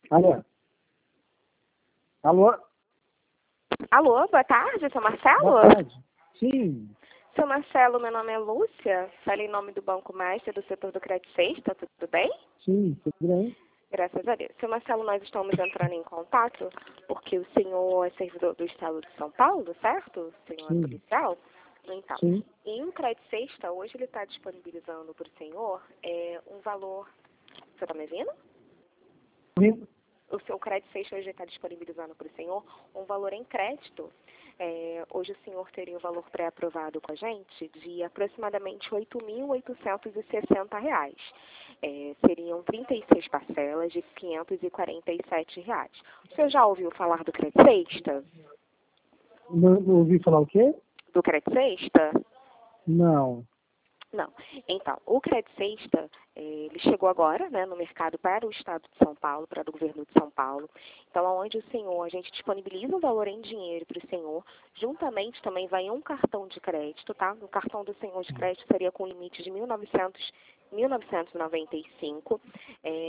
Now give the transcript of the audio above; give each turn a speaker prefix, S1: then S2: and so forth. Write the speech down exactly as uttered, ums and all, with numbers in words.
S1: Alô? Alô?
S2: Alô, boa tarde, seu Marcelo?
S1: Boa tarde. Sim.
S2: Seu Marcelo, meu nome é Lúcia, falo em nome do Banco Master do setor do Crédito Sexta, tudo bem?
S1: Sim, tudo bem.
S2: Graças a Deus. Seu Marcelo, nós estamos entrando em contato porque o senhor é servidor do Estado de São Paulo, certo? O senhor
S1: Sim.
S2: é policial? Então,
S1: Sim.
S2: em um Crédito Sexta, hoje ele está disponibilizando para o senhor é, um valor... Você está me ouvindo?
S1: Sim.
S2: O seu crédito sexta hoje está disponibilizando para o senhor um valor em crédito. É, hoje o senhor teria o valor pré-aprovado com a gente de aproximadamente oito mil oitocentos e sessenta reais. É, seriam trinta e seis parcelas de quinhentos e quarenta e sete reais. O senhor já ouviu falar do crédito sexta?
S1: Não, não ouvi falar o quê?
S2: Do crédito sexta?
S1: Não.
S2: Não. Então, o Crédito Sexta, eh, ele chegou agora, né, no mercado para o Estado de São Paulo, para o governo de São Paulo. Então, onde o senhor, a gente disponibiliza um valor em dinheiro para o senhor, juntamente também vai um cartão de crédito, tá? O cartão do senhor de crédito seria com limite de mil e novecentos, mil novecentos e noventa e cinco.